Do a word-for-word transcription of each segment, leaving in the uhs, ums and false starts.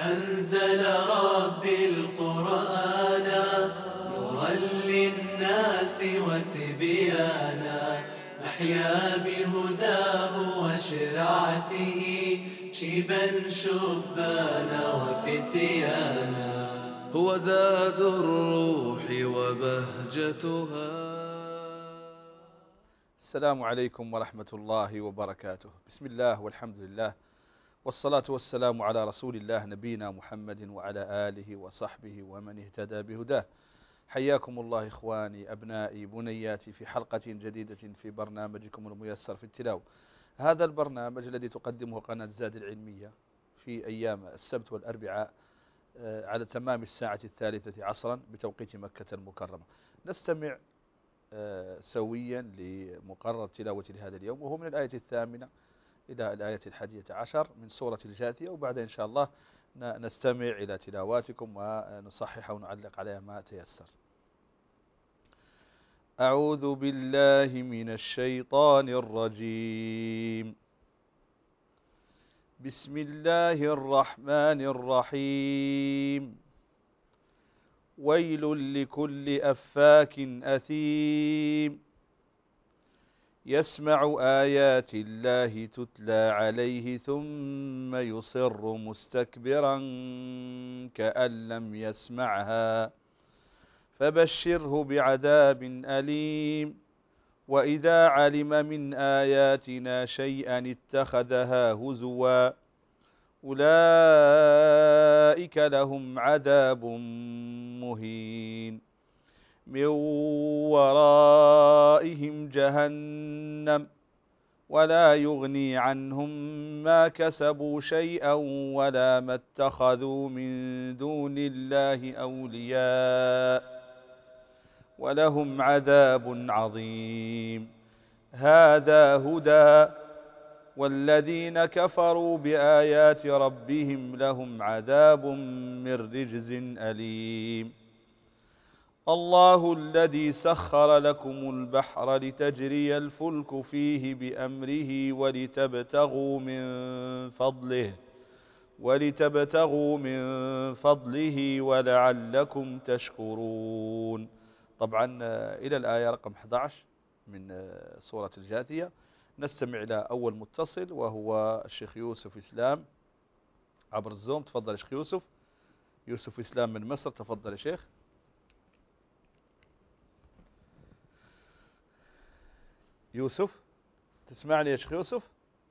أنزل ربي القرآن نورا للناس وتبيانا نحيا بهداه وشرعته شيبا شبانا وفتيانا هو زاد الروح وبهجتها. السلام عليكم ورحمة الله وبركاته. بسم الله والحمد لله والصلاة والسلام على رسول الله نبينا محمد وعلى آله وصحبه ومن اهتدى بهداه. حياكم الله إخواني أبنائي بنياتي في حلقة جديدة في برنامجكم الميسر في التلاوة. هذا البرنامج الذي تقدمه قناة زاد العلمية في أيام السبت والأربعاء على تمام الساعة الثالثة عصرا بتوقيت مكة المكرمة. نستمع سويا لمقرر تلاوة لهذا اليوم، وهو من الآية الثامنة إلى الآية الحادية عشر من سورة الجاثية، وبعد إن شاء الله نستمع إلى تلاواتكم ونصحح ونعلق عليها ما تيسر. أعوذ بالله من الشيطان الرجيم. بسم الله الرحمن الرحيم. ويل لكل أفاك أثيم يسمع آيات الله تتلى عليه ثم يصر مستكبرا كأن لم يسمعها فبشره بعذاب أليم. وإذا علم من آياتنا شيئا اتخذها هزوا أولئك لهم عذاب مهين من ورائهم جهنم ولا يغني عنهم ما كسبوا شيئا ولا ما اتخذوا من دون الله أولياء ولهم عذاب عظيم. هذا هدى والذين كفروا بآيات ربهم لهم عذاب من رجز أليم. الله الذي سخر لكم البحر لتجري الفلك فيه بأمره ولتبتغوا من فضله ولتبتغوا من فضله ولعلكم تشكرون. طبعا إلى الآية رقم أحد عشر من سورة الجاثية. نستمع إلى أول متصل وهو الشيخ يوسف إسلام عبر الزوم. تفضل يا شيخ يوسف. يوسف إسلام من مصر. تفضل يا شيخ. يوسف تسمعني يا شيخ يوسف؟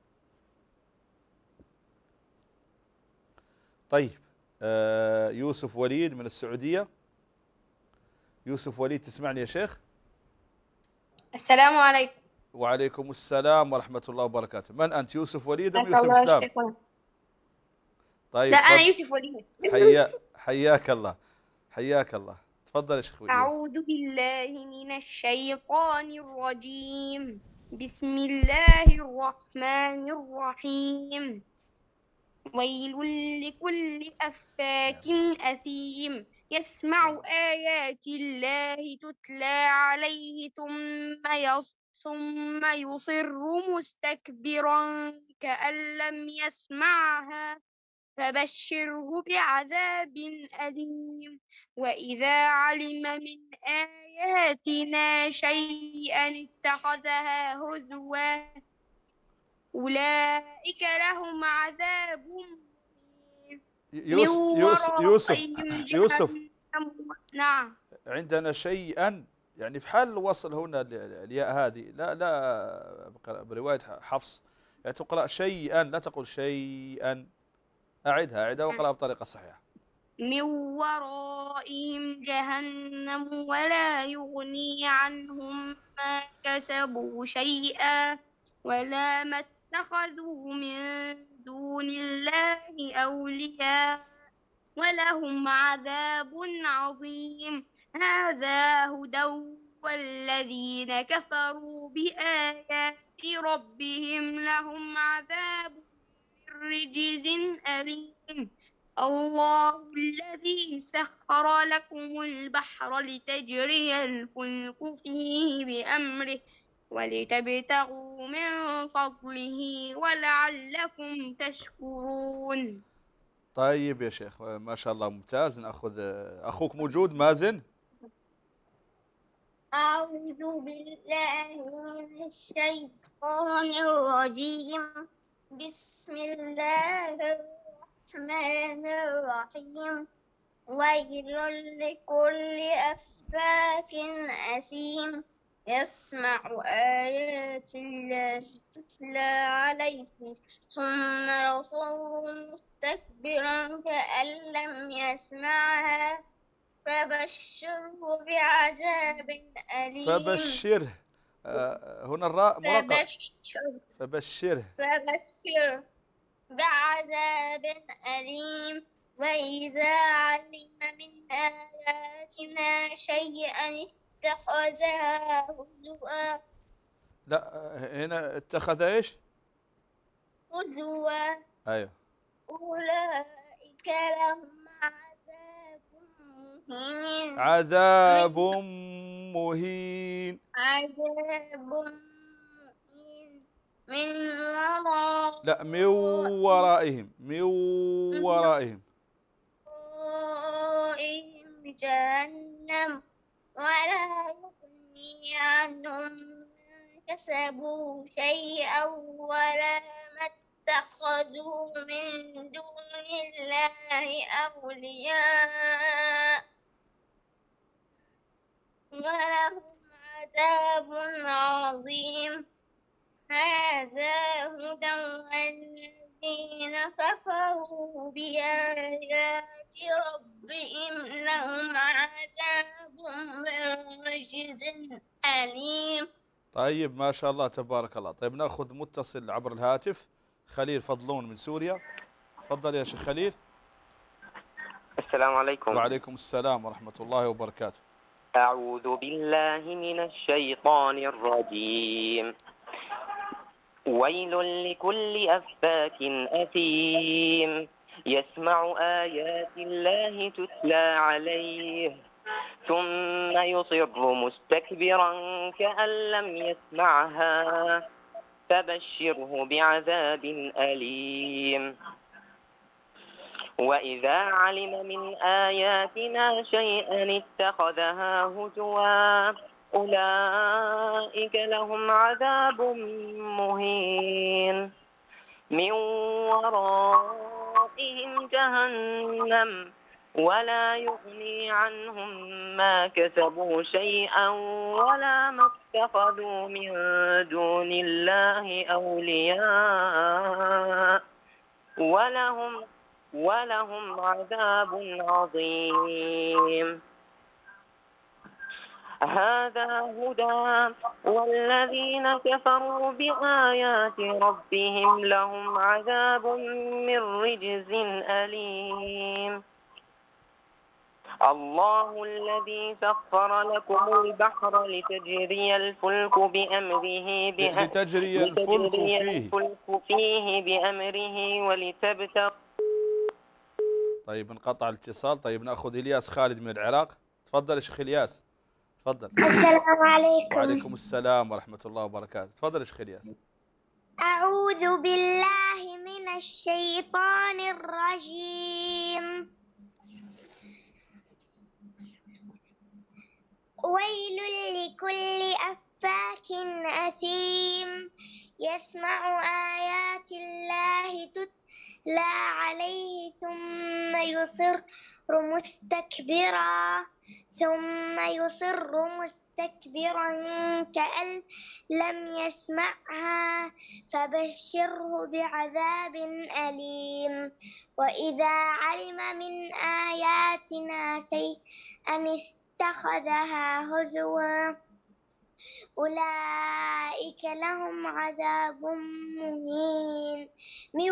طيب آه يوسف وليد من السعودية. يوسف وليد تسمعني يا شيخ؟ السلام عليكم. وعليكم السلام ورحمة الله وبركاته. من أنت، يوسف وليد أم يوسف الله إسلام؟ يشفيكم. طيب لا أنا فضل. يوسف وليد. حيا حياك الله حياك الله. تفضل يا شيخ وليد. أعوذ بالله من الشيطان الرجيم. بسم الله الرحمن الرحيم. ويل لكل أفاك أثيم يسمع آيات الله تتلى عليه ثم يص ثم يصر مستكبرا كأن لم يسمعها فبشره بعذاب أليم. وإذا علم من آياتنا شيئا اتخذها هزوا أولئك لهم عذاب مهين من يوسف يوسف ورائهم يوسف جهنم. نعم. عندنا شيئا، يعني في حال الوصل هنا الياء هذه لا لا برواية حفص يعني تقرأ شيئا لا تقول شيئا. أعدها أعدها وقرأها بطريقة صحيحة. من ورائهم جهنم ولا يغني عنهم ما كسبوا شيئا ولا ما اتخذوا من دون الله أولياء ولهم عذاب عظيم. هذا هدى والذين كفروا بآيات ربهم لهم عذاب من رجز أليم. الله الذي سخر لكم البحر لتجري الفلك فيه بأمره ولتبتغوا من فضله ولعلكم تشكرون. طيب يا شيخ، ما شاء الله ممتاز. نأخذ أخوك موجود مازن. أعوذ بالله من الشيطان الرجيم. بسم الله الرحمن الرحيم. ويل لكل أفاك أثيم يسمع آيات الله تتلى عليه ثم يصر مستكبرا كأن لم يسمعها فبشره بعذاب أليم. فبشره، آه هنا الراء مرقق. فبشر فبشره فبشر بعذاب أليم. وإذا علم من آياتنا شيئا اتخذها هزوا. لا، هنا اتخذ ايش؟ هزوا. ايوه. أولئك لهم عذاب مهين. عذاب مهين. عذاب مهين من وراء لا، من ورائهم، من ورائهم. ورائهم جهنم ولا يغني عنهم ما كسبوا شيئا ولا ما اتخذوا من دون الله أولياء ولهم عذاب عظيم. هذا هدى والذين كفروا بآيات ربهم لهم عذاب من رجز أليم. طيب ما شاء الله تبارك الله. طيب نأخذ متصل عبر الهاتف، خليل فضلون من سوريا. تفضل يا شيخ خليل. السلام عليكم. وعليكم السلام ورحمة الله وبركاته. أعوذ بالله من الشيطان الرجيم. ويل لكل أفاك أثيم يسمع آيات الله تتلى عليه ثم يصر مستكبرا كأن لم يسمعها فبشره بعذاب أليم. وإذا علم من آياتنا شيئا اتخذها هزوا أولئك لهم عذاب مهين من ورائهم جهنم ولا يغني عنهم ما كسبوا شيئا ولا ما اتخذوا من دون الله أولياء ولهم ولهم عذاب عظيم. هذا هدى والذين كفروا بآيات ربهم لهم عذاب من رجز أليم. الله الذي سخر لكم البحر لتجري الفلك بأمره بها لتجري الفلك فيه, الفلك فيه بأمره ولتبتغوا. طيب انقطع الاتصال. طيب نأخذ إلياس خالد من العراق. تفضل يا شيخ إلياس. تفضل. السلام عليكم. وعليكم السلام ورحمة الله وبركاته. تفضل يا شيخ إلياس. أعوذ بالله من الشيطان الرجيم. ويل لكل أفاك أثيم يسمع آيات الله تتلى عليه ثم يصر مستكبرا ثم يصر مستكبرا كأن لم يسمعها فبشره بعذاب أليم. وإذا علم من آياتنا شيئا اتخذها هزوا أولئك لهم عذاب مهين من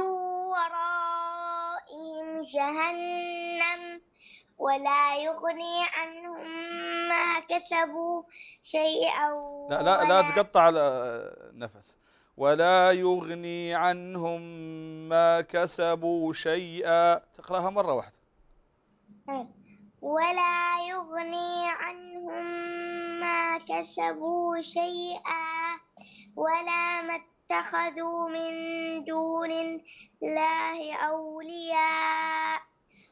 ورائهم جهنم ولا يغني عنهم ما كسبوا شيئا. لا لا لا تقطع نفس. ولا يغني عنهم ما كسبوا شيئا. تقرأها مرة واحدة. ولا يغني عنهم ما كسبوا شيئا ولا ما اتخذوا من دون الله أولياء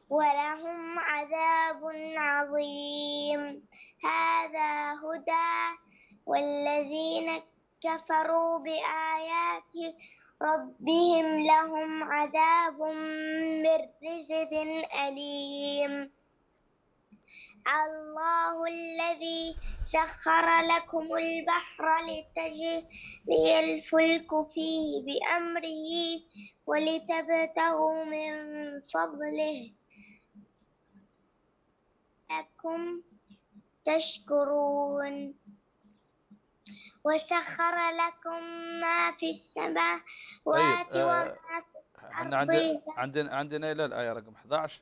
ولهم عذاب عظيم. هذا هدى والذين كفروا بآيات ربهم لهم عذاب من رجز أليم. الله الذي سخر لكم البحر لتجري الفلك فيه بأمره ولتبتغوا من فضله لكم تشكرون. وسخر لكم ما في السماوات طيب وما آه في احنا الأرض. عندنا عندنا عندنا الى الآية رقم أحد عشر.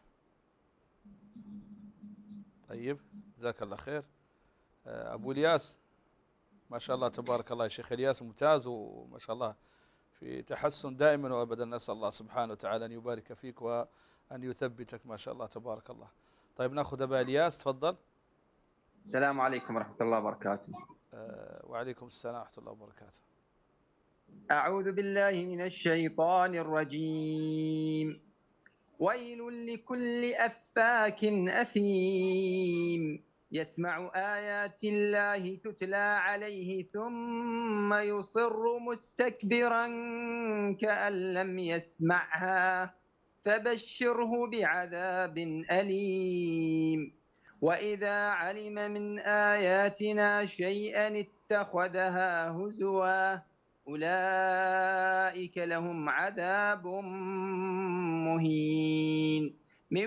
طيب جزاك الله خير. آه ابو الياس ما شاء الله تبارك الله يا شيخ الياس ممتاز وما شاء الله في تحسن دائما وابدا. نسأل الله سبحانه وتعالى ان يبارك فيك وان يثبتك ما شاء الله تبارك الله. طيب ناخذ ابا الياس تفضل. السلام عليكم ورحمة الله وبركاته. آه وعليكم السلام ورحمة الله وبركاته. أعوذ بالله من الشيطان الرجيم. ويل لكل أفاك أثيم يسمع آيات الله تتلى عليه ثم يصر مستكبرا كأن لم يسمعها فبشره بعذاب أليم. وإذا علم من آياتنا شيئا اتخذها هزوا أولئك لهم عذاب مهين من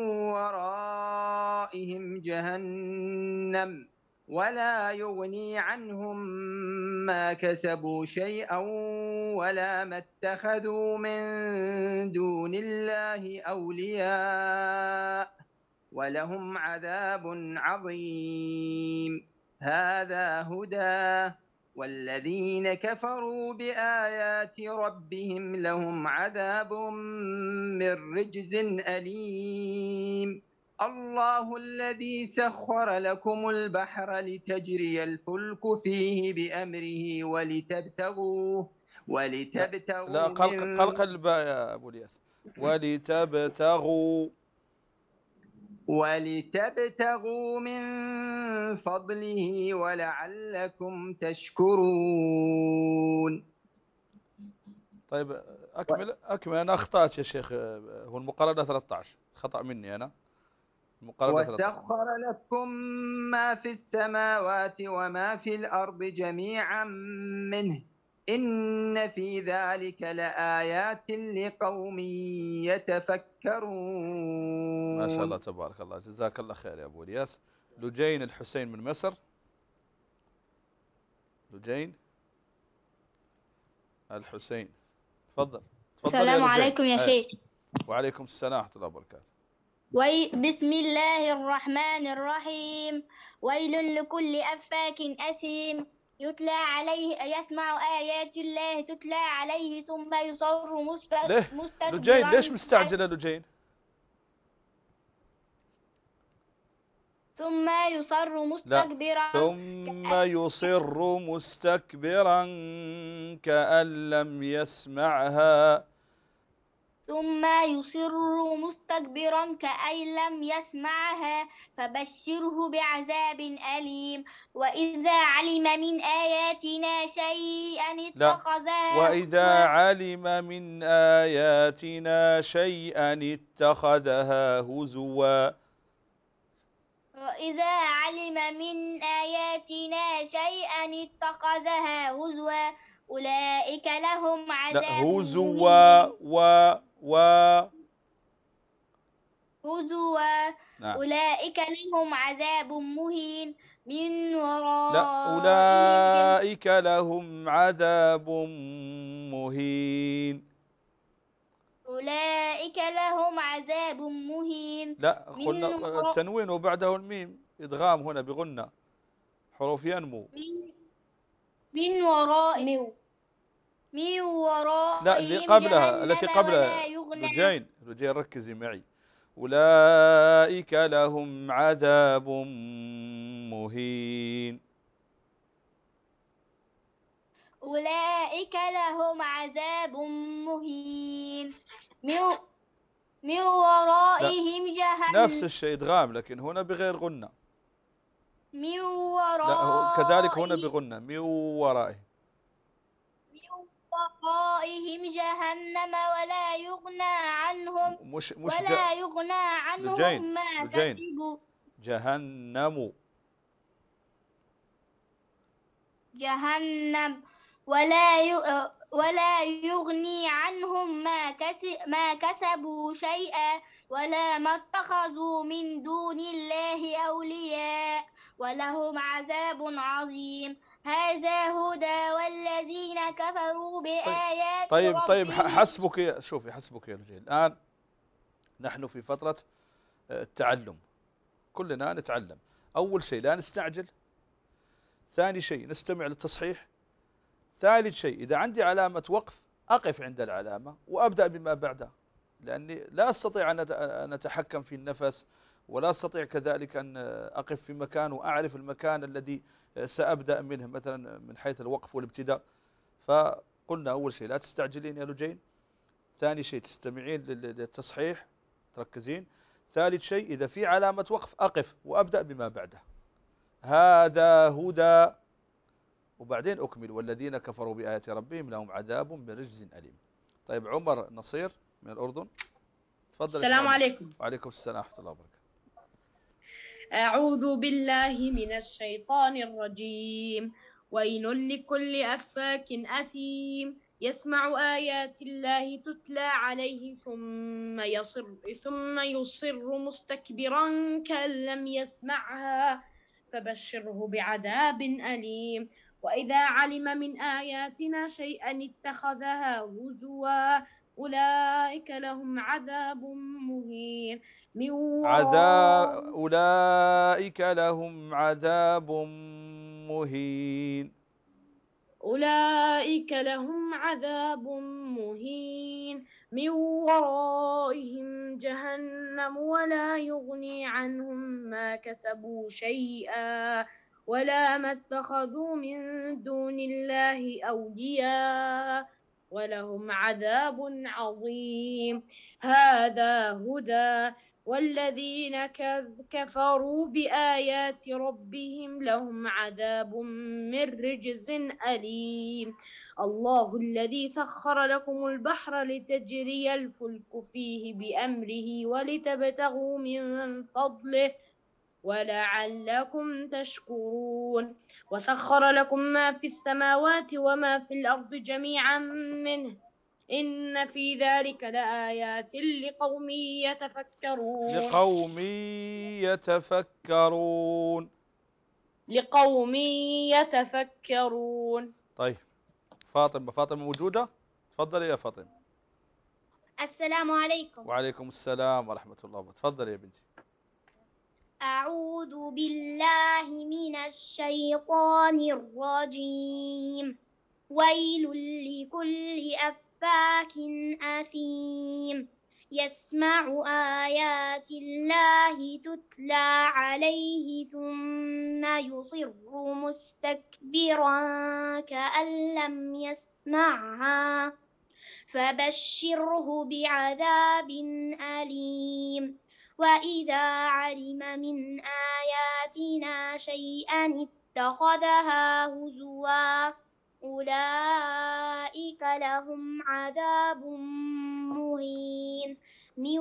ورائهم جهنم ولا يغني عنهم ما كسبوا شيئا ولا ما اتخذوا من دون الله أولياء ولهم عذاب عظيم. هذا هدى والذين كفروا بآيات ربهم لهم عذاب من رجز أليم. الله الذي سخر لكم البحر لتجري الفلك فيه بأمره ولتبتغوا ولتبتغوا لا قلق قلق الباء يا أبو الياس. ولتبتغوا ولتبتغوا من فضله ولعلكم تشكرون. طيب أكمل أكمل. أنا أخطأت يا شيخ. هو المقارنة ثلاثة عشر خطأ مني أنا. المقارنة ثلاثة عشر. وسخر لكم ما في السماوات وما في الأرض جميعا منه إن في ذلك لآيات لقوم يتفكرون. ما شاء الله تبارك الله جزاك الله خير يا أبو الياس. لجين الحسين من مصر. لجين الحسين تفضل. تفضل. السلام عليكم يا شيخ. وعليكم السلام ورحمة الله وبركاته. وي بسم الله الرحمن الرحيم. ويل لكل أفاك أثيم يتلى عليه يسمع آيات الله تتلى عليه ثم يصر مستكبرا. لجين ليش مستعجلة لجين؟ ثم يصر مستكبرا. ثم يصر مستكبرا كأن لم يسمعها. ثم يصر مستكبرا كأن لم يسمعها فبشره بعذاب أليم. وإذا علم من آياتنا شيئا اتخذها وإذا علم من آياتنا شيئا اتخذها هزوا. وإذا علم من آياتنا شيئا اتخذها هزوا أولئك لهم عذاب هزوا و و هزوا نعم. أولئك لهم عذاب مهين من ورائهم. لا أولئك لهم عذاب مهين. أولئك لهم عذاب مهين. لا قلنا التنوين وبعده الميم إدغام هنا بغنة حروف ينمو. من, من ورائهم من ورائهم لا اللي قبلها التي قبلها رجين رجين ركزي معي. أولئك لهم عذاب مهين. أولئك لهم عذاب مهين من من ورائهم ورائهم جهنم. نفس الشيء إدغام، لكن هنا بغير غنة. من لا هو ورائهم كذلك هنا بغنة، من ورائه. ورائهم جهنم ولا يغنى عنهم مش مش ولا جا يغنى لجين عنهم ما لجين كسبوا. جهنم جهنم ولا ي- ولا يغني عنهم ما كسب ما كسبوا شيئا ولا ما اتخذوا من دون الله أولياء ولهم عذاب عظيم. هذا هدى والذين كفروا بآيات طيب طيب ربهم. حسبك يا شوفي حسبك يا رجال. الآن نحن في فترة التعلم، كلنا نتعلم. أول شيء لا نستعجل، ثاني شيء نستمع للتصحيح، ثالث شيء إذا عندي علامة وقف أقف عند العلامة وأبدأ بما بعدها، لأني لا أستطيع أن أتحكم في النفس، ولا أستطيع كذلك أن أقف في مكان وأعرف المكان الذي سأبدأ منه مثلا من حيث الوقف والابتداء. فقلنا أول شيء لا تستعجلين يا لجين، ثاني شيء تستمعين للتصحيح تركزين، ثالث شيء إذا في علامة وقف أقف وأبدأ بما بعده. هذا هدى، وبعدين أكمل والذين كفروا بآيات ربهم لهم عذاب برجز أليم. طيب عمر نصير من الأردن، تفضل. السلام عليكم. وعليكم السلام ورحمة الله وبركاته. أعوذ بالله من الشيطان الرجيم. ويل لكل أفاك أثيم يسمع آيات الله تتلى عليه ثم يصر ثم يصر مستكبرا كأن لم يسمعها فبشره بعذاب أليم. وإذا علم من آياتنا شيئا اتخذها هزوا أولئك لهم عذاب مهين. من عذاب أولئك لهم عذاب مهين. أولئك لهم عذاب مهين من ورائهم جهنم ولا يغني عنهم ما كسبوا شيئا ولا ما اتخذوا من دون الله أولياء ولهم عذاب عظيم. هذا هدى والذين كفروا بآيات ربهم لهم عذاب من رجز أليم. الله الذي سخر لكم البحر لتجري الفلك فيه بأمره ولتبتغوا من فضله ولعلكم تشكرون. وسخر لكم ما في السماوات وما في الأرض جميعا منه إن في ذلك لآيات لقوم يتفكرون. لقوم يتفكرون. لقوم يتفكرون. طيب فاطمة، فاطمة موجودة؟ تفضلي يا فاطمة. السلام عليكم. وعليكم السلام ورحمة الله وبركاته. تفضلي يا بنتي. أعوذ بالله من الشيطان الرجيم. ويل لكل أفاك أثيم يسمع آيات الله تتلى عليه ثم يصر مستكبرا كأن لم يسمعها فبشره بعذاب أليم. وإذا علم من آياتنا شيئا اتخذها هزوا أولئك لهم عذاب مهين من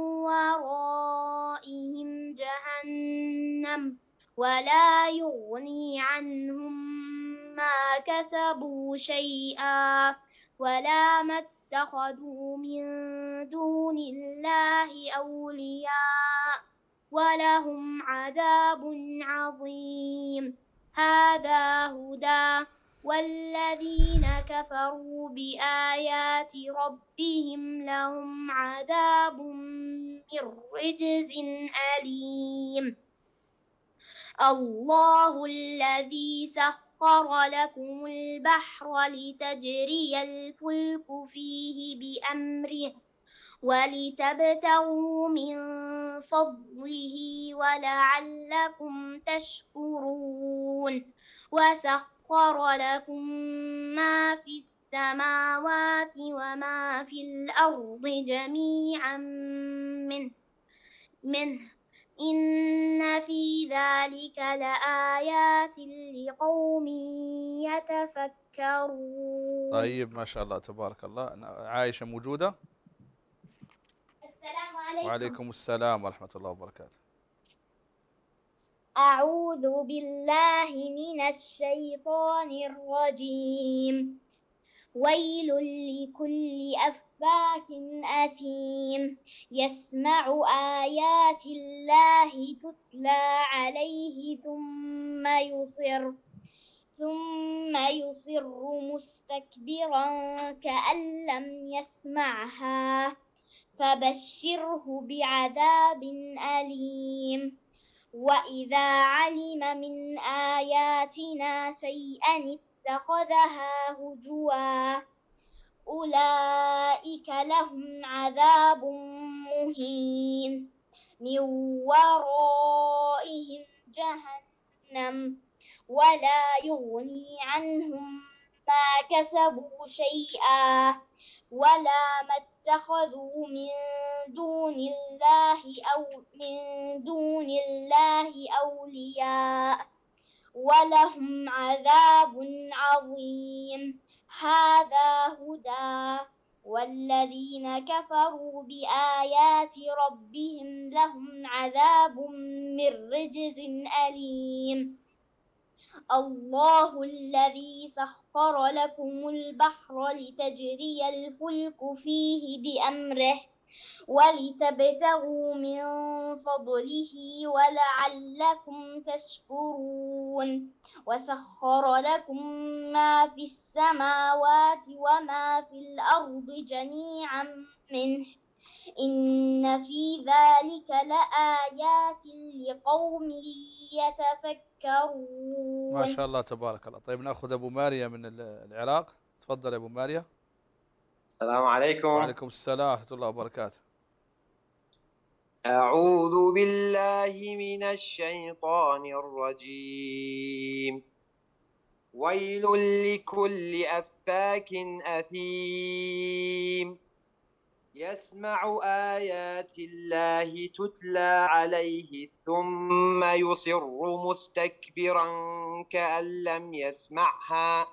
ورائهم جهنم ولا يغني عنهم ما كسبوا شيئا ولا ما اتخذوا من دون الله أولياء ولهم عذاب عظيم. هذا هدى والذين كفروا بآيات ربهم لهم عذاب من رجز أليم. الله الذي سخر لكم البحر لتجري الفلك فيه بأمره ولتبتغوا من فضله ولعلكم تشكرون. وسخر لكم ما في السماوات وما في الأرض جميعا منه منه إن في ذلك لآيات لقوم يتفكرون. طيب ما شاء الله تبارك الله. عائشة موجودة؟ السلام عليكم. وعليكم السلام ورحمة الله وبركاته. أعوذ بالله من الشيطان الرجيم. ويل لكل أفاك أثيم يسمع آيات الله تتلى عليه ثم يصر ثم يصر مستكبرا كأن لم يسمعها فبشره بعذاب أليم. وإذا علم من آياتنا شيئا اتخذها هزوا أولئك لهم عذاب مهين من ورائهم جهنم ولا يغني عنهم ما كسبوا شيئا ولا ما اتخذوا من دون الله أو من دون الله أولياء ولهم عذاب عظيم. هذا هدى والذين كفروا بآيات ربهم لهم عذاب من رجز أليم. الله الذي سخر لكم البحر لتجري الفلك فيه بأمره ولتبتغوا من فضله ولعلكم تشكرون. وسخر لكم ما في السماوات وما في الأرض جميعا منه إن في ذلك لآيات لقوم يتفكرون. ما شاء الله تبارك الله. طيب نأخذ أبو ماريا من العراق. تفضل أبو ماريا. السلام عليكم. وعليكم السلام ورحمة الله وبركاته. أعوذ بالله من الشيطان الرجيم. ويل لكل أفاك أثيم يسمع آيات الله تتلى عليه ثم يصر مستكبرا كأن لم يسمعها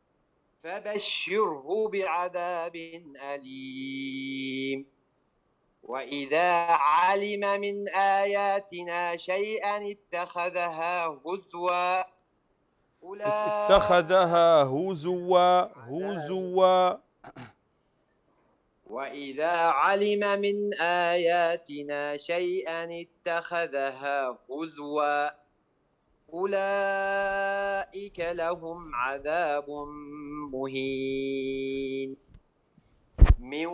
فبشره بعذاب أليم. وإذا علم من آياتنا شيئا اتخذها هزوا اتخذها هزوا هزوا وإذا علم من آياتنا شيئا اتخذها هزوا أولئك لهم عذاب مهين من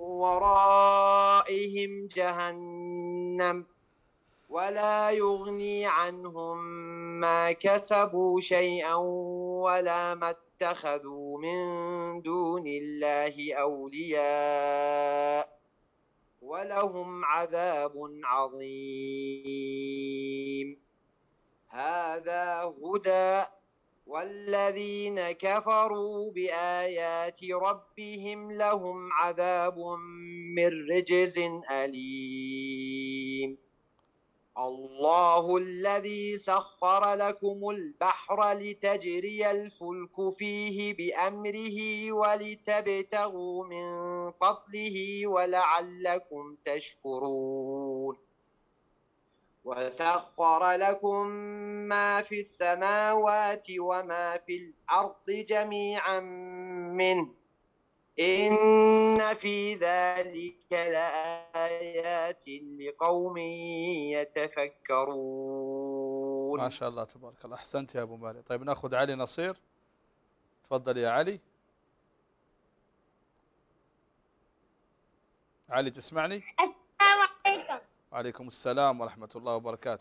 ورائهم جهنم ولا يغني عنهم ما كسبوا شيئا ولا ما اتخذوا من دون الله أولياء ولهم عذاب عظيم. هذا هدى والذين كفروا بآيات ربهم لهم عذاب من رجز أليم. الله الذي سخر لكم البحر لتجري الفلك فيه بأمره ولتبتغوا من فضله ولعلكم تشكرون. وسخر لكم ما في السماوات وما في الأرض جميعا منه إن في ذلك لآيات لقوم يتفكرون. ما شاء الله تبارك الله. أحسنت يا أبو مالي. طيب نأخذ علي نصير. تفضل يا علي. علي تسمعني؟ السلام عليكم. وعليكم السلام ورحمة الله وبركاته.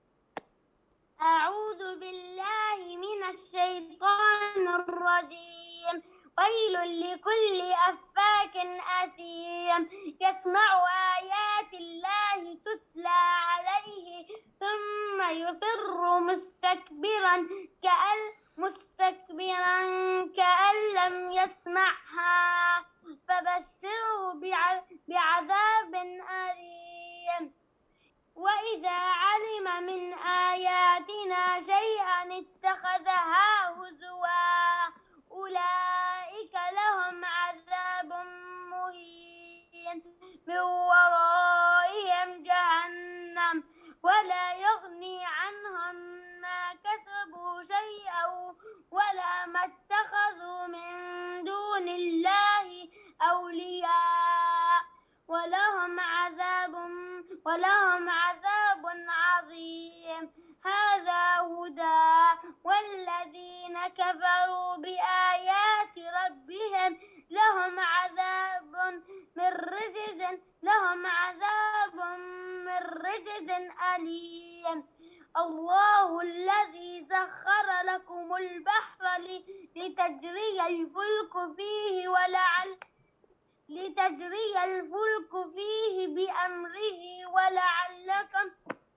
أعوذ بالله من الشيطان الرجيم. ويل لكل أفاك أثيم يسمع آيات الله تتلى عليه ثم يصر مستكبرا كأن مستكبرا كأن لم يسمعها فبشره بعذاب أليم. وإذا علم من آياتنا شيئا اتخذها هزوا أولئك لهم عذاب مهين من ورائهم جهنم ولا يغني عنهم ما كسبوا شيئا ولا ما اتخذوا من دون الله أولياء ولهم عذاب ولهم عذاب عظيم هذا هدى والذين كفروا بآيات ربهم لهم عذاب من رجز لهم عذاب من رجز أليم الله الذي سخر لكم البحر لتجري الفلك فيه ولعل لتجري الفلك فيه بأمره ولعلكم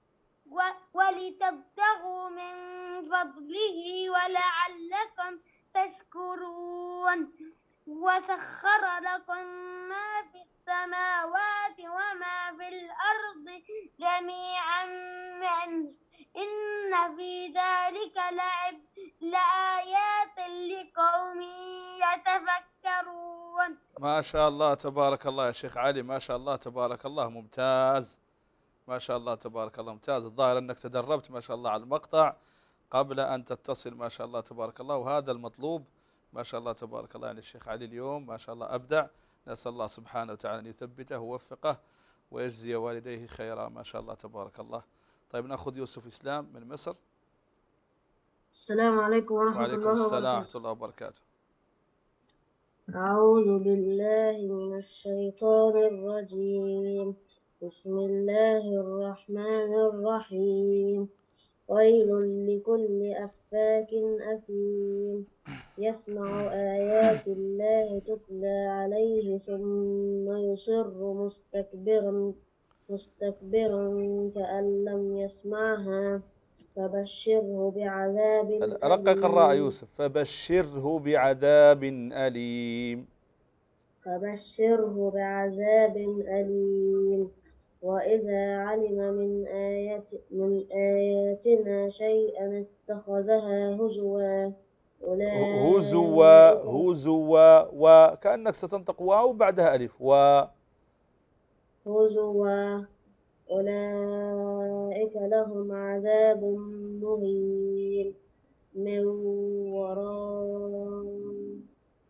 ولتبتغوا من فضله ولعلكم تشكرون وسخر لكم ما في السماوات وما في الأرض جميعا منه إن في ذلك لعب لآيات لقوم يتفكرون. ما شاء الله تبارك الله يا شيخ علي، ما شاء الله تبارك الله، ممتاز ما شاء الله تبارك الله، ممتاز. الظاهر أنك تدربت ما شاء الله على المقطع قبل أن تتصل ما شاء الله تبارك الله، وهذا المطلوب ما شاء الله تبارك الله. يعني الشيخ علي اليوم ما شاء الله أبدع، نسأل الله سبحانه وتعالى أن يثبته ووفقه ويجزي والديه خيرا ما شاء الله تبارك الله. طيب نأخذ يوسف إسلام من مصر. السلام عليكم ورحمة وعليكم الله السلام وبركاته. ورحمة الله وبركاته. أعوذ بالله من الشيطان الرجيم. بسم الله الرحمن الرحيم. ويل لكل أفاك أثيم يسمع آيات الله تتلى عليه ثم يصر مستكبرا مستكبرا كأن لم يسمعها فبشره بعذاب رقق الراء يوسف. فبشره بعذاب أليم. فبشره بعذاب أليم وإذا علم من آيات من آياتنا شيئا اتخذها هزوا هزوا هزوا وكأنك ستنطق واو بعدها ألف و هزوا أولئك لهم عذاب مهين من ورائهم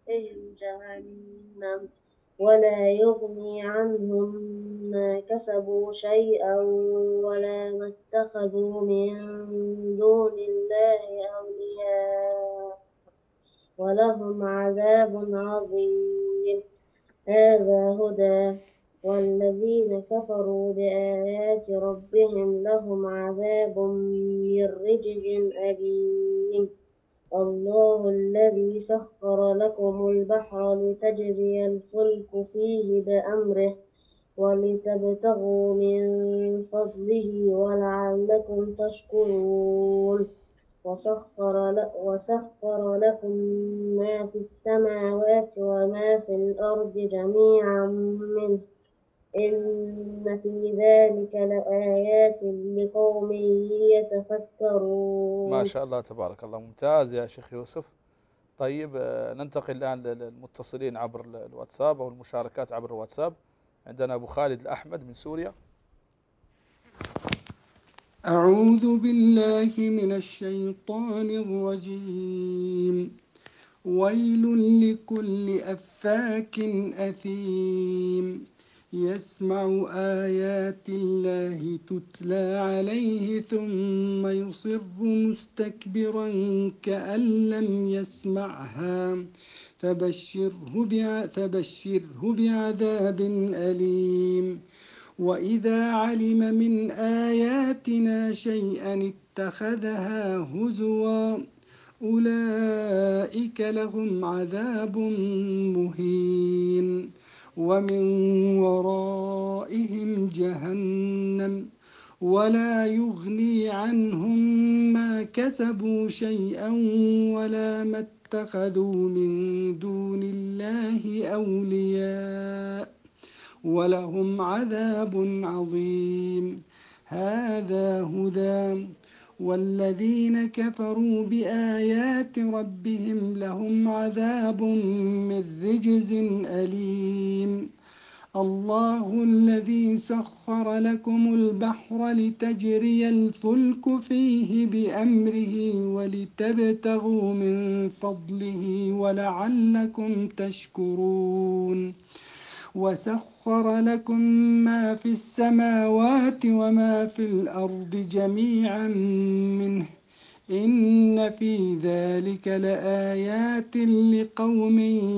جهنم ولا يغني عنهم ما كسبوا شيئا ولا ما اتخذوا من دون الله أولياء ولهم عذاب عظيم هذا هدى والذين كفروا بآيات ربهم لهم عذاب من رجز أليم الله الذي سخر لكم البحر لتجري الفلك فيه بأمره ولتبتغوا من فضله ولعلكم تشكرون وسخر, وسخر لكم ما في السماوات وما في الأرض جميعا منه إن في ذلك لآيات لقوم يتفكرون. ما شاء الله تبارك الله، ممتاز يا شيخ يوسف. طيب ننتقل الآن للمتصلين عبر الواتساب أو المشاركات عبر الواتساب. عندنا أبو خالد الأحمد من سوريا. أعوذ بالله من الشيطان الرجيم. ويل لكل أفاك أثيم يسمع آيات الله تتلى عليه ثم يصر مستكبرا كأن لم يسمعها فبشره فبشره بعذاب أليم وإذا علم من آياتنا شيئا اتخذها هزوا أولئك لهم عذاب مهين ومن ورائهم جهنم ولا يغني عنهم ما كسبوا شيئا ولا ما اتخذوا من دون الله أولياء ولهم عذاب عظيم هذا هدى والذين كفروا بآيات ربهم لهم عذاب من رجز أليم الله الذي سخر لكم البحر لتجري الفلك فيه بأمره ولتبتغوا من فضله ولعلكم تشكرون وسخر لكم ما في السماوات وما في الأرض جميعا منه إن في ذلك لآيات لقوم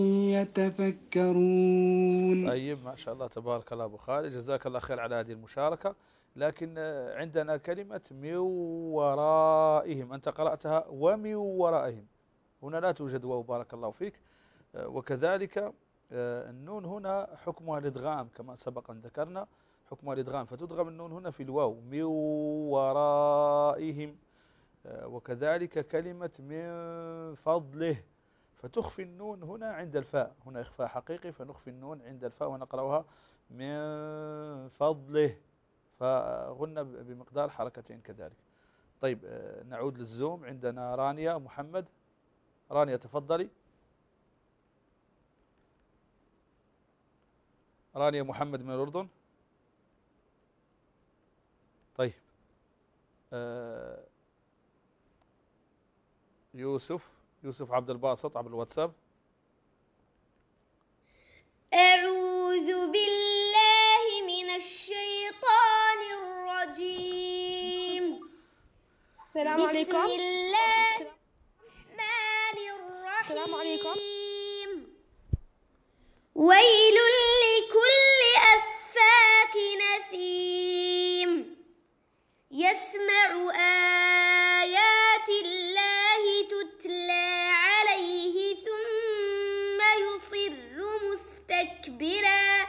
يتفكرون. طيب ما شاء الله تبارك الله أبو خالد، جزاك الله خير على هذه المشاركة. لكن عندنا كلمة من ورائهم، أنت قرأتها ومن ورائهم، هنا لا توجد واو بارك الله فيك. وكذلك النون هنا حكمها الإدغام كما سبق أن ذكرنا، حكمها الإدغام، فتدغم النون هنا في الواو من ورائهم. وكذلك كلمة من فضله، فتخفي النون هنا عند الفاء، هنا إخفاء حقيقي فنخفي النون عند الفاء ونقرأها من فضله، فغنى بمقدار حركتين كذلك. طيب نعود للزوم، عندنا رانيا محمد. رانيا تفضلي. رانيا محمد من الأردن. طيب آه يوسف يوسف عبد الباسط عبر الواتساب. أعوذ بالله من الشيطان الرجيم. السلام عليكم. بسم الله الرحمن الرحيم. السلام عليكم. ويل لكل أفاك نثيم يسمع آيات الله تتلى عليه ثم يصر مستكبرا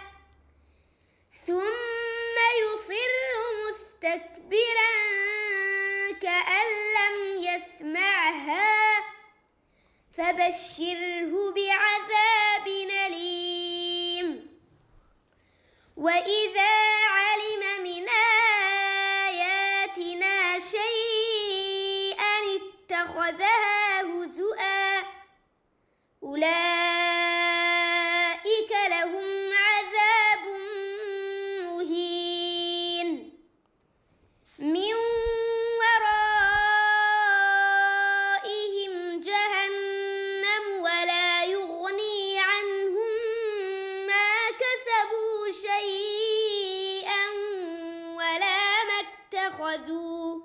ثم يصر مستكبرا كأن لم يسمعها فبشره بعذاب أليم. وإذا علم من آياتنا شيئا اتخذها هزؤا أولئك لهم عذاب مهين من ورائهم جهنم ولا يغني عنهم ما كسبوا شيئا ولا ما اتخذوا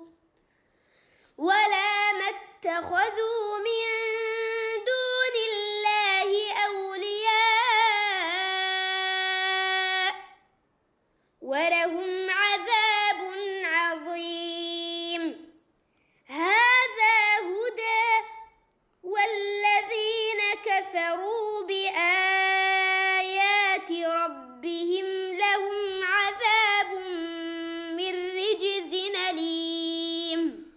ولا ما اتخذوا من دون الله أولياء ولهم عذاب عظيم. هذا هدى والذين كفروا بآيات ربهم لهم عذاب من رجز أليم.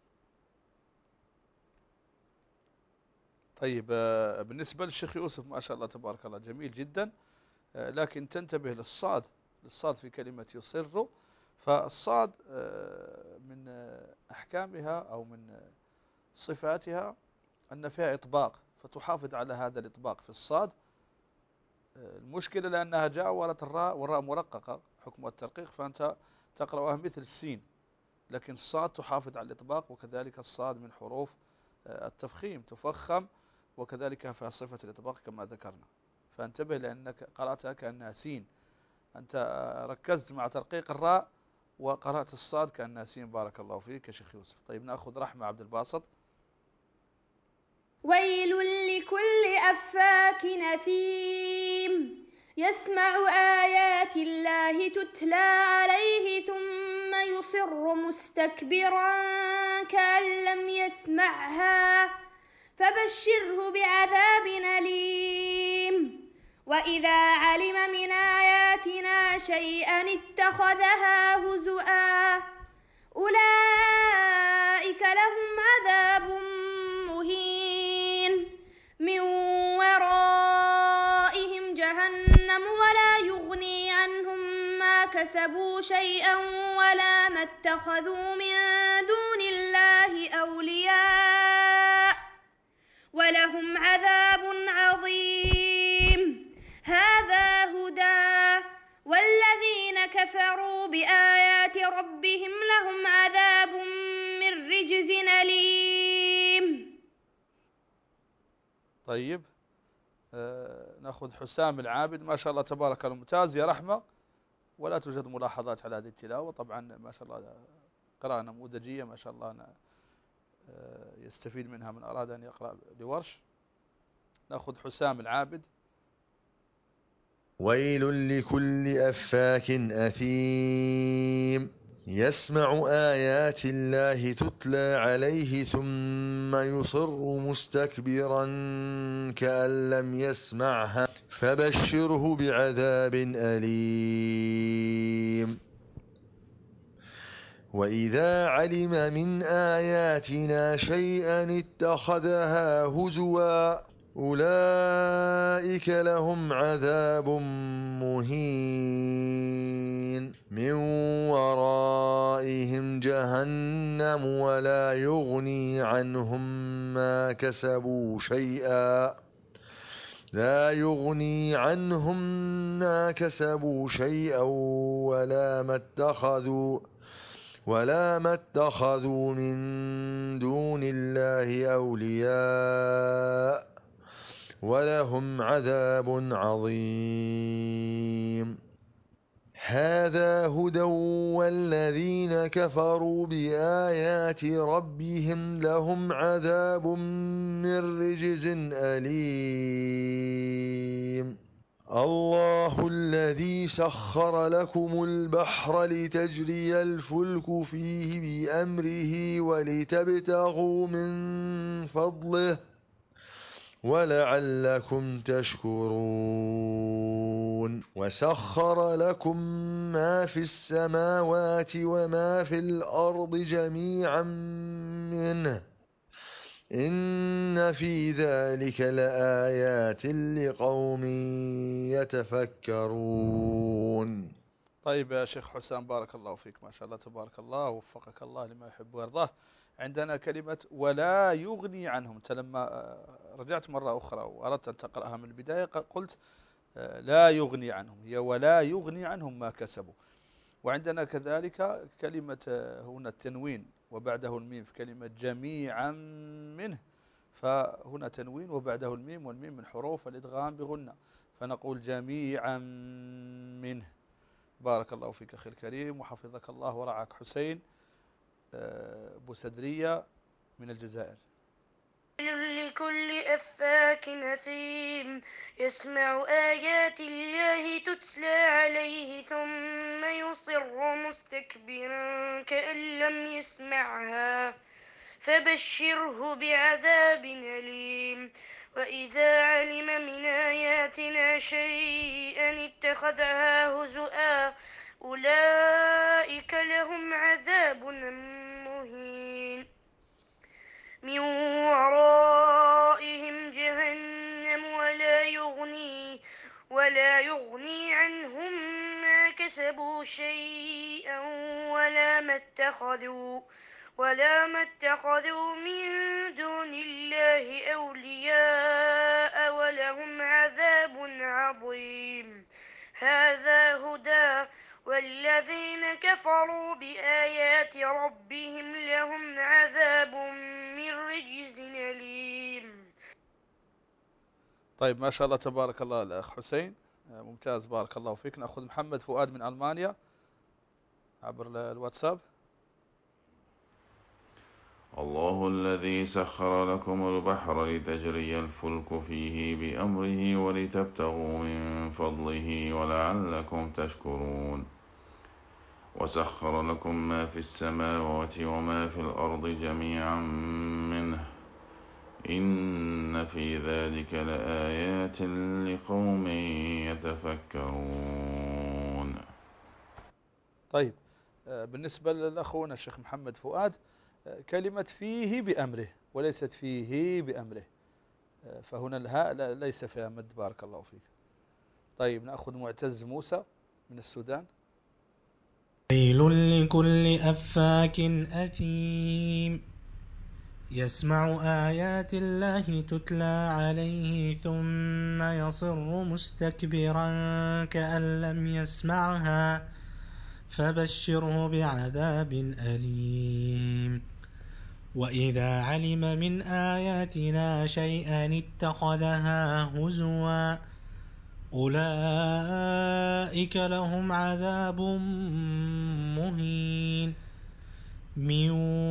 طيب بالنسبة للشيخ يوسف ما شاء الله تبارك الله جميل جدا، لكن تنتبه للصاد، للصاد في كلمة يصر. فالصاد من أحكامها أو من صفاتها أن فيها إطباق، فتحافظ على هذا الإطباق في الصاد. المشكلة لأنها جاورت الراء والراء مرققة حكم الترقيق، فأنت تقرأها مثل السين، لكن الصاد تحافظ على الإطباق. وكذلك الصاد من حروف التفخيم تفخم، وكذلك فيها صفة الإطباق كما ذكرنا، فانتبه لأنك قرأتها كأنها سين، أنت ركزت مع ترقيق الراء وقرأت الصاد كأنها سين. بارك الله فيك يا شيخ يوسف. طيب نأخذ رحمة عبد الباسط. ويل لكل أفاك نثيم يسمع آيات الله تتلى عليه ثم يصر مستكبرا كأن لم يسمعها فبشره بعذاب أليم. وإذا علم من آياتنا شيئا اتخذها هزؤا أولئك لهم عذاب مهين من ورائهم جهنم ولا يغني عنهم ما كسبوا شيئا ولا ما ما اتخذوا من دون الله أولياء ولهم عذاب عظيم. هذا هدى والذين كفروا بآيات ربهم لهم عذاب من رجز أليم. طيب آه نأخذ حسام العابد. ما شاء الله تبارك الله ممتاز يا رحمة، ولا توجد ملاحظات على هذه التلاوة. طبعا ما شاء الله قراءة نموذجية ما شاء الله أنا آه يستفيد منها من أراد أن يقرأ لورش. نأخذ حسام العابد. ويل لكل أفاك أثيم يسمع آيات الله تتلى عليه ثم يصر مستكبرا كأن لم يسمعها فبشره بعذاب أليم. وإذا علم من آياتنا شيئا اتخذها هزوا أولئك لهم عذاب مهين من ورائهم جهنم ولا يغني عنهم ما كسبوا شيئا لا يغني عنهم ما كسبوا شيئا ولا ما اتخذوا ولا ما اتخذوا من دون الله أولياء ولهم عذاب عظيم. هذا هدى والذين كفروا بآيات ربهم لهم عذاب من رجز أليم. الله الذي سخر لكم البحر لتجري الفلك فيه بأمره ولتبتغوا من فضله ولعلكم تشكرون. وسخر لكم ما في السماوات وما في الأرض جميعا منه إن في ذلك لآيات لقوم يتفكرون. طيب يا شيخ حسام بارك الله فيك ما شاء الله تبارك الله وفقك الله لما يحب ويرضاه. عندنا كلمة ولا يغني عنهم. أنت لما رجعت مرة أخرى وأردت أن تقرأها من البداية قلت لا يغني عنهم، هي ولا يغني عنهم ما كسبوا. وعندنا كذلك كلمة هنا التنوين وبعده الميم في كلمة جميعا منه، فهنا تنوين وبعده الميم والميم من حروف الإدغام بغنة، فنقول جميعا منه. بارك الله فيك أخي الكريم وحفظك الله ورعاك. حسين بوسدرية من الجزائر. لكل أفاك أثيم يسمع آيات الله تتلى عليه ثم يصر مستكبرا كأن لم يسمعها فبشره بعذاب أليم. وإذا علم من آياتنا شيئا اتخذها هزؤا أولئك لهم عذاب مهين من ورائهم جهنم ولا يغني ولا يغني عنهم ما كسبوا شيئا ولا ما اتخذوا ولا ما اتخذوا من دون الله أولياء ولهم عذاب عظيم. هذا هدى والذين كفروا بآيات ربهم لهم عذاب من رجز أليم. طيب ما شاء الله تبارك الله الأخ حسين ممتاز بارك الله فيك. نأخذ محمد فؤاد من ألمانيا عبر الواتساب. الله الذي سخر لكم البحر لتجري الفلك فيه بأمره ولتبتغوا من فضله ولعلكم تشكرون. وسخر لكم ما في السماوات وما في الأرض جميعا منه إن في ذلك لآيات لقوم يتفكرون. طيب بالنسبة لأخونا الشيخ محمد فؤاد كلمة فيه بأمره وليست فيه بأمره، فهنا الهاء ليس فيها مد بارك الله فيك. طيب نأخذ معتز موسى من السودان. ويل لكل أفاك أثيم يسمع آيات الله تتلى عليه ثم يصر مستكبرا كأن لم يسمعها فبشره بعذاب أليم وإذا علم من آياتنا شيئا اتخذها هزوا أولئك لهم عذاب مهين من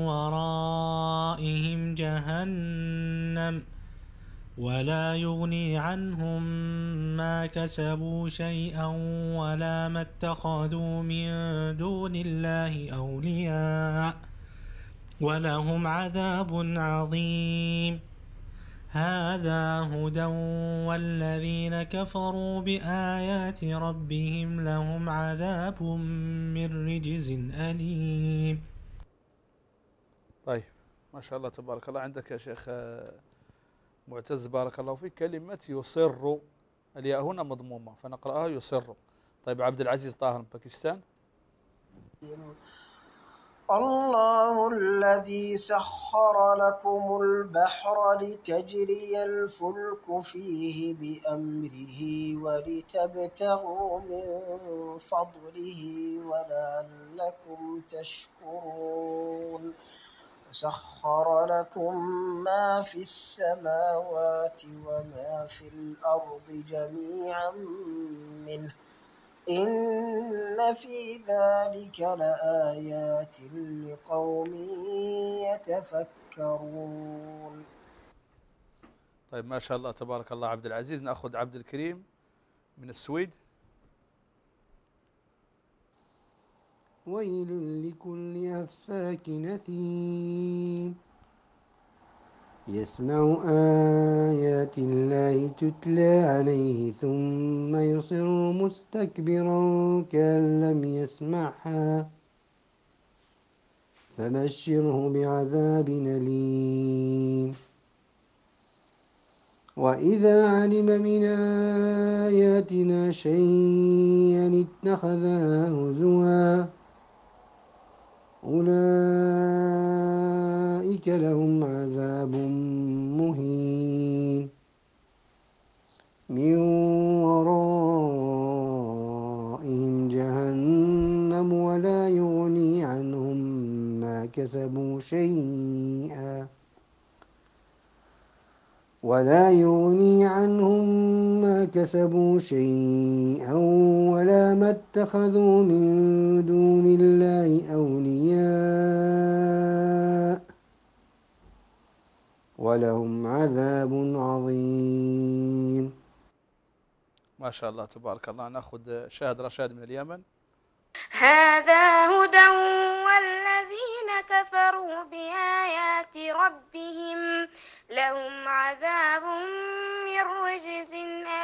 ورائهم جهنم ولا يغني عنهم ما كسبوا شيئا ولا ما اتخذوا من دون الله أولياء ولهم عذاب عظيم هذا هدى والذين كفروا بآيات ربهم لهم عذاب من رجز أليم. طيب ما شاء الله تبارك الله. عندك يا شيخ معتز بارك الله فيك كلمة يصر، الياء هنا مضمومة فنقرأها يصر. طيب عبد العزيز طاهر من باكستان. الله الذي سخر لكم البحر لتجري الفلك فيه بأمره ولتبتغوا من فضله ولعلكم تشكرون وسخر لكم ما في السماوات وما في الأرض جميعا منه إن في ذلك لآيات لقوم يتفكرون. طيب ما شاء الله تبارك الله عبد العزيز. نأخذ عبد الكريم من السويد. ويل لكل أفاك أثيم يسمع آيات الله تتلى عليه ثم يصر مستكبرا كأن لم يسمعها فبشره بعذاب أليم وإذا علم من آياتنا شيئا اتخذها هزوا أولئك لهم عذاب مهين من ورائهم جهنم ولا يغني عنهم ما كسبوا شيئا ولا يغني عنهم ما كسبوا شيئا ولا ما اتخذوا من دون الله أولياء ولهم عذاب عظيم. ما شاء الله تبارك الله. نأخذ شاهد رشاد من اليمن. هذا هدى والذين كفروا بآيات ربهم لهم عذاب من رجز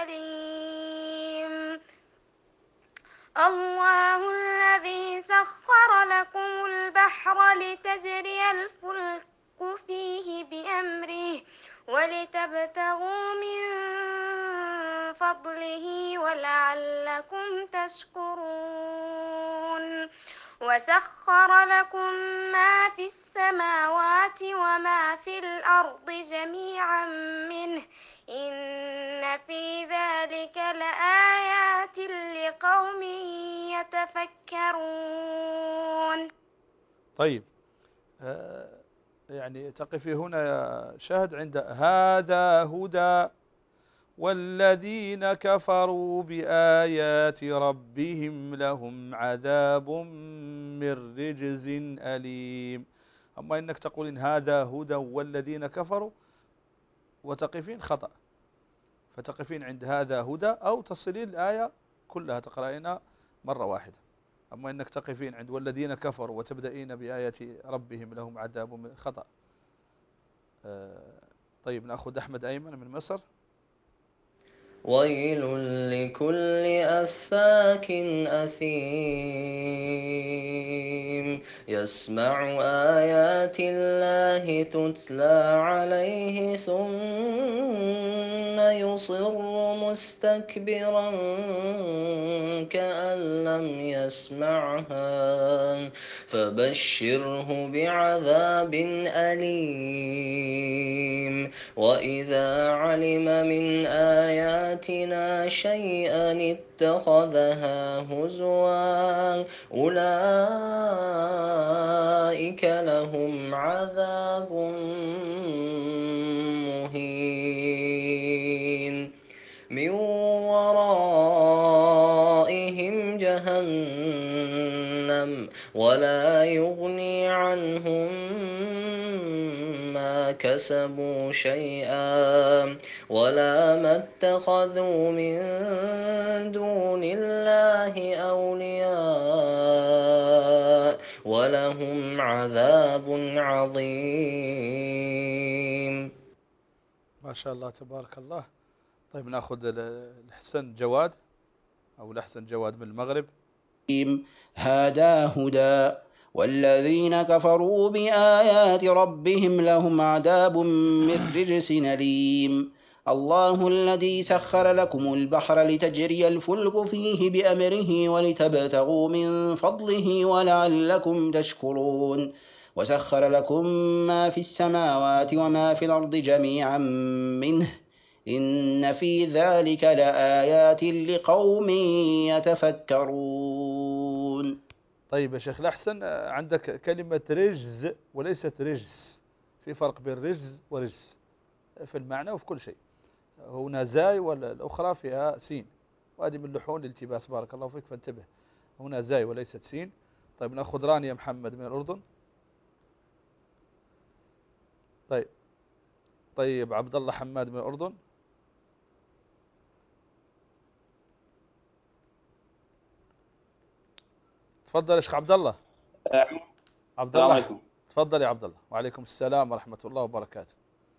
أليم. الله الذي سخر لكم البحر لتجري الفلك فيه بأمره ولتبتغوا من فضله ولعلكم تشكرون وسخر لكم ما في السماوات وما في الأرض جميعا منه إن في ذلك لآيات لقوم يتفكرون. طيب آه يعني تقفي هنا يا شاهد عند هذا هدى والذين كفروا بآيات ربهم لهم عذاب من رجز أليم. أما إنك تقولين هذا هدى والذين كفروا وتقفين خطأ، فتقفين عند هذا هدى أو تصلين الآية كلها تقرأينها مرة واحدة. أما إنك تقفين عند والذين كفروا وتبدأين بآيات ربهم لهم عذاب من خطأ. آه طيب نأخذ أحمد أيمن من مصر. ويل لكل أفاك أثيم يسمع آيات الله تتلى عليه ثم ثم يصر مستكبرا كأن لم يسمعها فبشره بعذاب أليم وإذا علم من آياتنا شيئا اتخذها هزوا أولئك لهم عذاب مهين من ورائهم جهنم ولا يغني عنهم ما كسبوا شيئا ولا ما اتخذوا من دون الله أولياء ولهم عذاب عظيم. ما شاء الله تبارك الله. طيب ناخذ الحسن جواد أو الأحسن جواد من المغرب. هذا هدى والذين كفروا بآيات ربهم لهم عذاب من رجس أليم. الله الذي سخر لكم البحر لتجري الفلك فيه بأمره ولتبتغوا من فضله ولعلكم تشكرون وسخر لكم ما في السماوات وما في الأرض جميعا منه إن في ذلك لآيات لقوم يتفكرون. طيب يا شيخ الأحسن، عندك كلمة رجز وليست رجز، في فرق بين رجز ورجز في المعنى وفي كل شيء. هنا زاي والأخرى فيها سين، وهذه من لحون الالتباس بارك الله فيك فانتبه. هنا زاي وليست سين. طيب نأخذ رانيا محمد من الأردن. طيب طيب عبد الله حماد من الأردن. تفضل يا شيخ عبد الله. عبد الله تفضل يا عبد الله. وعليكم السلام ورحمة الله وبركاته.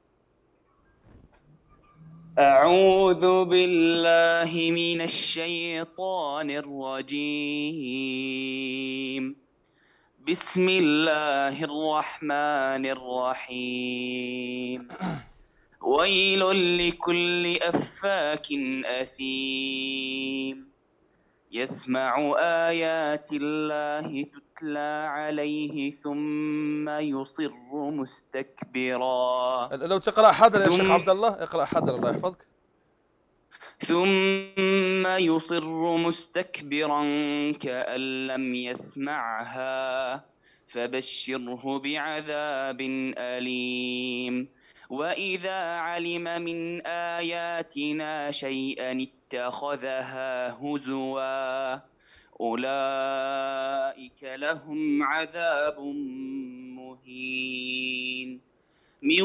أعوذ بالله من الشيطان الرجيم. بسم الله الرحمن الرحيم. ويل لكل أفاك أثيم يسمع آيات الله تتلى عليه ثم يصر مستكبرا. لو تقرأ حاضر يا شيخ عبد الله، اقرأ حاضر الله يحفظك. ثم يصر مستكبرا كأن لم يسمعها فبشره بعذاب أليم. وإذا علم من آياتنا شيئا اتخذها هزوا أولئك لهم عذاب مهين من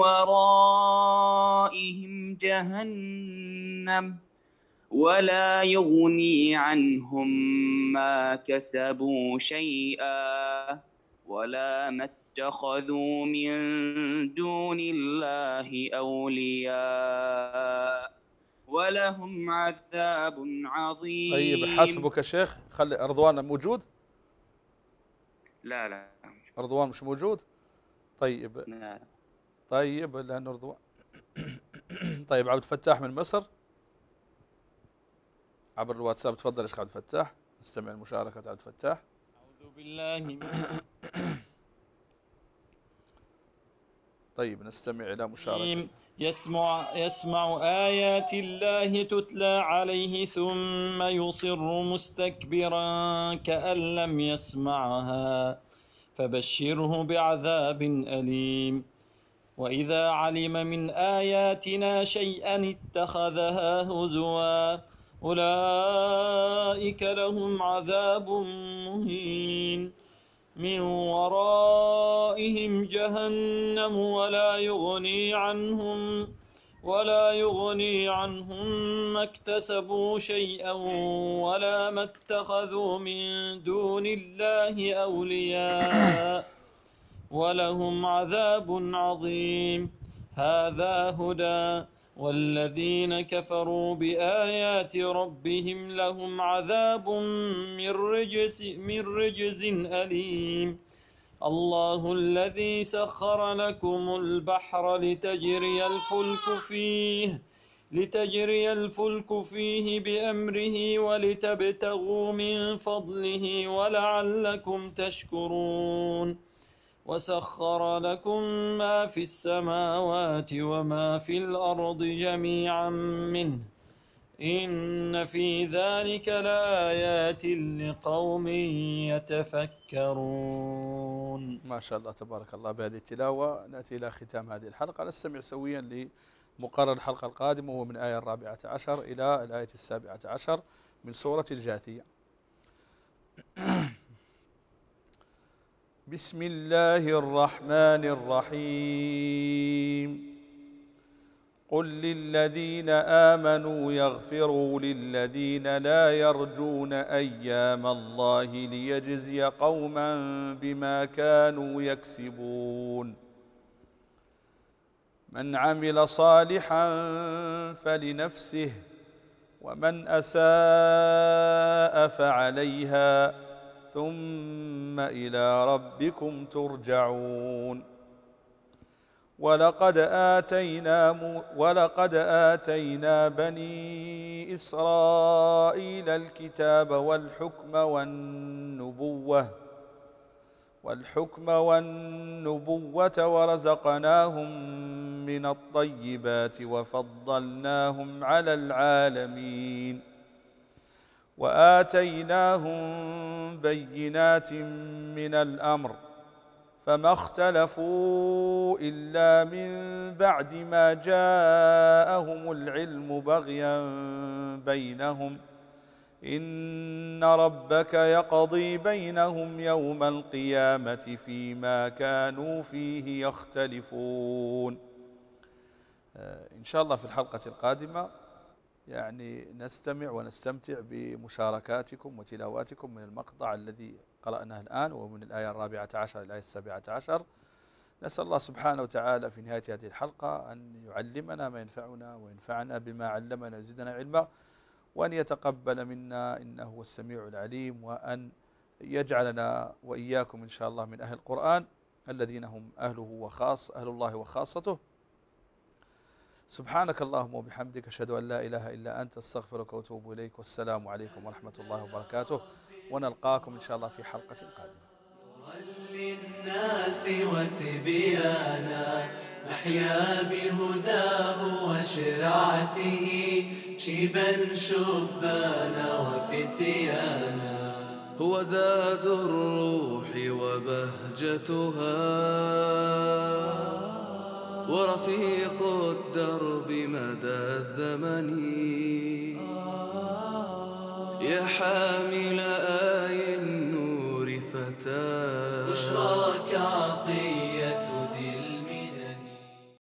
ورائهم جهنم ولا يغني عنهم ما كسبوا شيئا ولا ما اتخذوا من دون الله أولياء ولهم عذاب عظيم. طيب حسبك شيخ. خلي رضوان موجود؟ لا لا رضوان مش موجود. طيب لا. طيب لأن رضوان طيب عبد الفتاح من مصر عبر الواتساب. تفضل يا شيخ عبد الفتاح، نستمع المشاركة عبد الفتاح. أعوذ بالله من طيب نستمع إلى مشاركة. يسمع, يسمع آيات الله تتلى عليه ثم يصر مستكبرا كأن لم يسمعها فبشره بعذاب أليم. وإذا علم من آياتنا شيئا اتخذها هزوا أولئك لهم عذاب مهين من ورائهم جهنم ولا يغني عنهم ولا يغني عنهم ما اكتسبوا شيئا ولا ما اتخذوا من دون الله أولياء ولهم عذاب عظيم. هذا هدى والذين كفروا بآيات ربهم لهم عذاب من رجز, من رجز أليم. الله الذي سخر لكم البحر لتجري الفلك فيه لتجري الفلك فيه بأمره ولتبتغوا من فضله ولعلكم تشكرون وسخر لكم ما في السماوات وما في الأرض جميعا منه إن في ذلك لآيات لقوم يتفكرون. ما شاء الله تبارك الله. بهذه التلاوة نأتي إلى ختام هذه الحلقة. نستمع سويا لمقرر الحلقة القادمة، وهو من الآية الرابعة عشر إلى الآية السابعة عشر من سورة الجاثية. بسم الله الرحمن الرحيم. قل للذين آمنوا يغفروا للذين لا يرجون أيام الله ليجزي قوما بما كانوا يكسبون. من عمل صالحا فلنفسه ومن أساء فعليها ثم إلى ربكم ترجعون. ولقد آتينا ولقد آتينا بني إسرائيل الكتاب والحكم والنبوة والحكم والنبوة ورزقناهم من الطيبات وفضلناهم على العالمين وآتيناهم بينات من الأمر فما اختلفوا إلا من بعد ما جاءهم العلم بغيا بينهم إن ربك يقضي بينهم يوم القيامة فيما كانوا فيه يختلفون. إن شاء الله في الحلقة القادمة يعني نستمع ونستمتع بمشاركاتكم وتلاواتكم من المقطع الذي قرأناه الآن، ومن الآية الرابعة عشر إلى الآية السابعة عشر. نسأل الله سبحانه وتعالى في نهاية هذه الحلقة أن يعلمنا ما ينفعنا وينفعنا بما علمنا ويزيدنا علما، وأن يتقبل منا إنه هو السميع العليم، وأن يجعلنا وإياكم إن شاء الله من أهل القرآن الذين هم أهله وخاص أهل الله وخاصته. سبحانك اللهم وبحمدك أشهد أن لا إله إلا أنت أستغفرك وأتوب إليك، والسلام عليكم ورحمة الله وبركاته، ونلقاكم إن شاء الله في حلقة قادمة. للناس وتبيانا نحيا بهداه وشرعته شيبا شبانا وفتيانا. هو زاد الروح وبهجتها ورفيق الدرب مدى الزمن يا حامل آي النور فتى بشراك عطية